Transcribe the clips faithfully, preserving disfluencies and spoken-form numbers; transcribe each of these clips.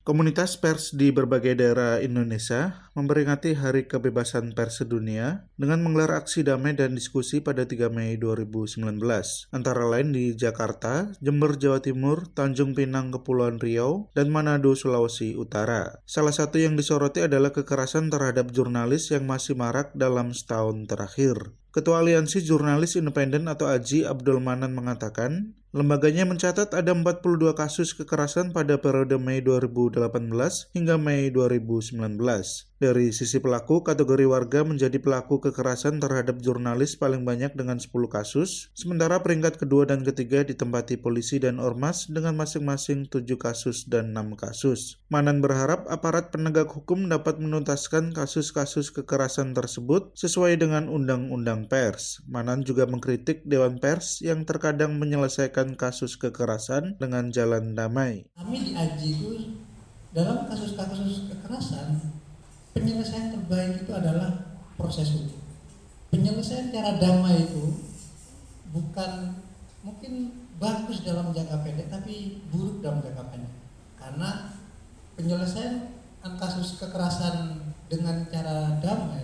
Komunitas pers di berbagai daerah Indonesia memperingati Hari Kebebasan Pers Sedunia dengan menggelar aksi damai dan diskusi pada tiga Mei dua ribu sembilan belas, antara lain di Jakarta, Jember, Jawa Timur, Tanjung Pinang, Kepulauan Riau, dan Manado, Sulawesi Utara. Salah satu yang disoroti adalah kekerasan terhadap jurnalis yang masih marak dalam setahun terakhir. Ketua Aliansi Jurnalis Independen atau A J I, Abdul Manan mengatakan, lembaganya mencatat ada empat puluh dua kasus kekerasan pada periode Mei dua ribu delapan belas hingga Mei dua ribu sembilan belas. Dari sisi pelaku, kategori warga menjadi pelaku kekerasan terhadap jurnalis paling banyak dengan sepuluh kasus, sementara peringkat kedua dan ketiga ditempati polisi dan ormas dengan masing-masing tujuh kasus dan enam kasus. Manan berharap aparat penegak hukum dapat menuntaskan kasus-kasus kekerasan tersebut sesuai dengan Undang-Undang Pers. Manan juga mengkritik Dewan Pers yang terkadang menyelesaikan kasus kekerasan dengan jalan damai. Kami di A J I itu dalam kasus-kasus kekerasan, penyelesaian terbaik itu adalah proses hukum. Penyelesaian cara damai itu bukan mungkin bagus dalam jangka pendek, tapi buruk dalam jangka pendek. Karena penyelesaian kasus kekerasan dengan cara damai,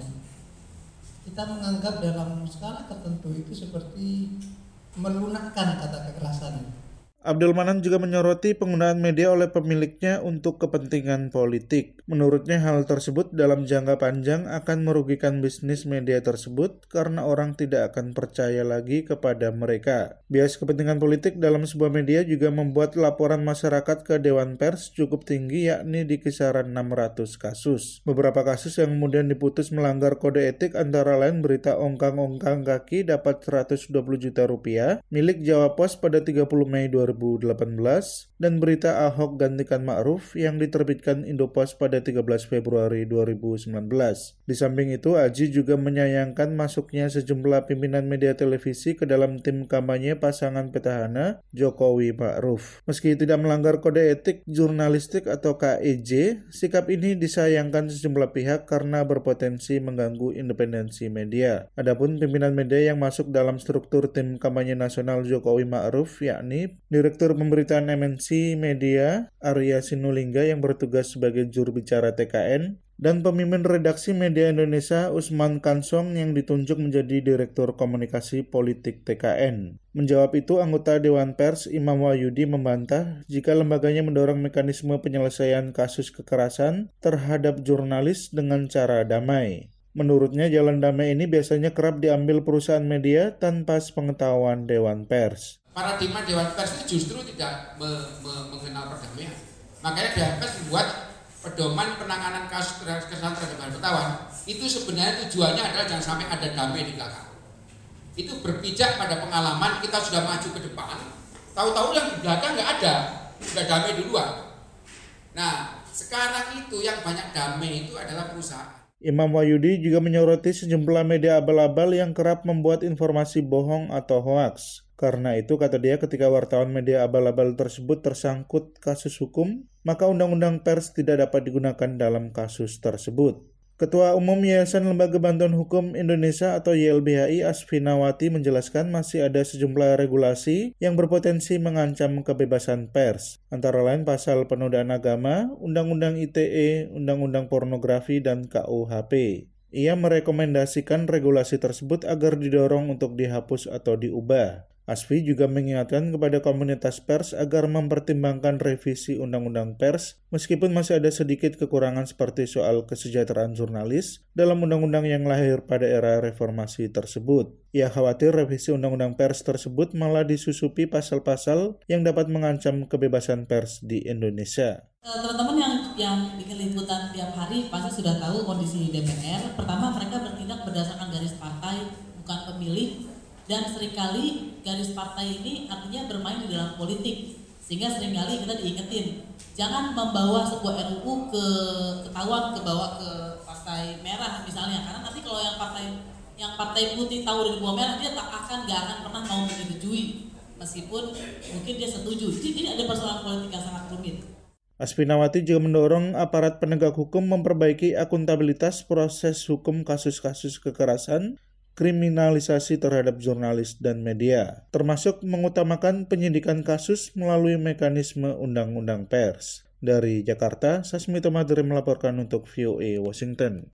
kita menganggap dalam skala tertentu itu seperti melunakkan kata kekerasan. Abdul Manan juga menyoroti penggunaan media oleh pemiliknya untuk kepentingan politik. Menurutnya hal tersebut dalam jangka panjang akan merugikan bisnis media tersebut karena orang tidak akan percaya lagi kepada mereka. Bias kepentingan politik dalam sebuah media juga membuat laporan masyarakat ke Dewan Pers cukup tinggi, yakni di kisaran enam ratus kasus. Beberapa kasus yang kemudian diputus melanggar kode etik antara lain berita ongkang-ongkang kaki dapat seratus dua puluh juta rupiah milik Jawa Pos pada tiga puluh Mei dua ribu delapan belas dan berita Ahok gantikan Ma'ruf yang diterbitkan Indopos pada tiga belas Februari dua ribu sembilan belas. Di samping itu, A J I juga menyayangkan masuknya sejumlah pimpinan media televisi ke dalam tim kampanye pasangan petahana Jokowi Ma'ruf. Meski tidak melanggar kode etik jurnalistik atau K E J, sikap ini disayangkan sejumlah pihak karena berpotensi mengganggu independensi media. Adapun pimpinan media yang masuk dalam struktur tim kampanye nasional Jokowi Ma'ruf, yakni Direktur Pemberitaan M N C Media Arya Sinulinga yang bertugas sebagai juru bicara T K N, dan pemimpin redaksi Media Indonesia Usman Kansong yang ditunjuk menjadi Direktur Komunikasi Politik T K N. Menjawab itu, anggota Dewan Pers Imam Wahyudi membantah jika lembaganya mendorong mekanisme penyelesaian kasus kekerasan terhadap jurnalis dengan cara damai. Menurutnya, jalan damai ini biasanya kerap diambil perusahaan media tanpa sepengetahuan Dewan Pers. Paradigma Dewan Pers itu justru tidak me, me, mengenal perdamaian. Makanya Dewan Pers membuat pedoman penanganan kasus kekerasan terhadap wartawan. Itu sebenarnya tujuannya adalah jangan sampai ada damai di belakang. Itu berpijak pada pengalaman kita sudah maju ke depan, tahu-tahu yang di belakang nggak ada, sudah damai duluan. Nah, sekarang itu yang banyak damai itu adalah perusahaan. Imam Wahyudi juga menyoroti sejumlah media abal-abal yang kerap membuat informasi bohong atau hoaks. Karena itu, kata dia, ketika wartawan media abal-abal tersebut tersangkut kasus hukum, maka Undang-Undang Pers tidak dapat digunakan dalam kasus tersebut. Ketua Umum Yayasan Lembaga Bantuan Hukum Indonesia atau Y L B H I Asfinawati menjelaskan masih ada sejumlah regulasi yang berpotensi mengancam kebebasan pers, antara lain pasal penodaan agama, Undang-Undang I T E, Undang-Undang Pornografi, dan K U H P. Ia merekomendasikan regulasi tersebut agar didorong untuk dihapus atau diubah. Asfi juga mengingatkan kepada komunitas pers agar mempertimbangkan revisi Undang-Undang Pers meskipun masih ada sedikit kekurangan seperti soal kesejahteraan jurnalis dalam undang-undang yang lahir pada era reformasi tersebut. Ia khawatir revisi Undang-Undang Pers tersebut malah disusupi pasal-pasal yang dapat mengancam kebebasan pers di Indonesia. Teman-teman yang yang bikin liputan tiap hari pasti sudah tahu kondisi D P R. Pertama, mereka bertindak berdasarkan garis partai, bukan pemilih. Dan seringkali garis partai ini artinya bermain di dalam politik, sehingga seringkali kita diingetin jangan membawa sebuah R U U ke ketahuan kebawa ke partai merah misalnya, karena nanti kalau yang partai yang partai putih tahu dari buah merah, dia tak akan nggak akan pernah mau menyetujui meskipun mungkin dia setuju. Jadi ini ada persoalan politik yang sangat rumit. Asfinawati juga mendorong aparat penegak hukum memperbaiki akuntabilitas proses hukum kasus-kasus kekerasan, kriminalisasi terhadap jurnalis dan media, termasuk mengutamakan penyidikan kasus melalui mekanisme Undang-Undang Pers. Dari Jakarta, Sasmito Madre melaporkan untuk V O A Washington.